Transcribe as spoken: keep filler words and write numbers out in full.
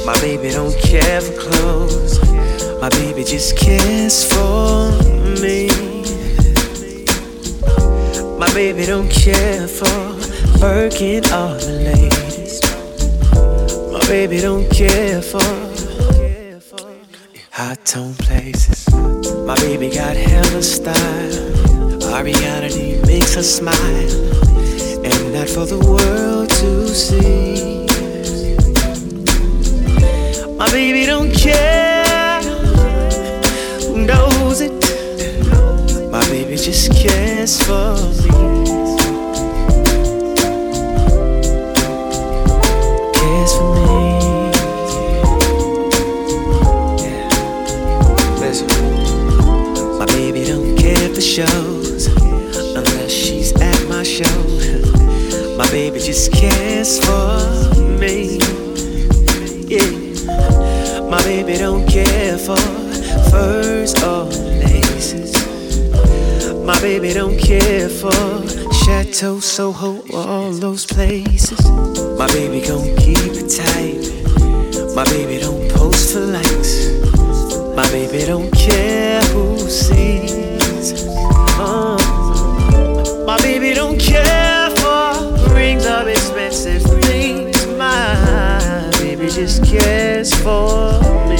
My baby don't care for clothes. My baby just cares for me. My baby don't care for working all the ladies. My baby don't care for hot tone places. My baby got hella style. Ariana makes her smile, and that for the world to see. My baby don't care who knows it. My baby just cares for me. Cares for me. Yeah. Listen. My baby don't care for shows unless she's at my show. My baby just cares for me. Yeah. My baby don't care for furs or laces. My baby don't care for Chateau, Soho, all those places. My baby gon' keep it tight. My baby don't post for likes. My baby don't care who sees. uh, My baby don't care for rings or expensive things. My baby just cares for me.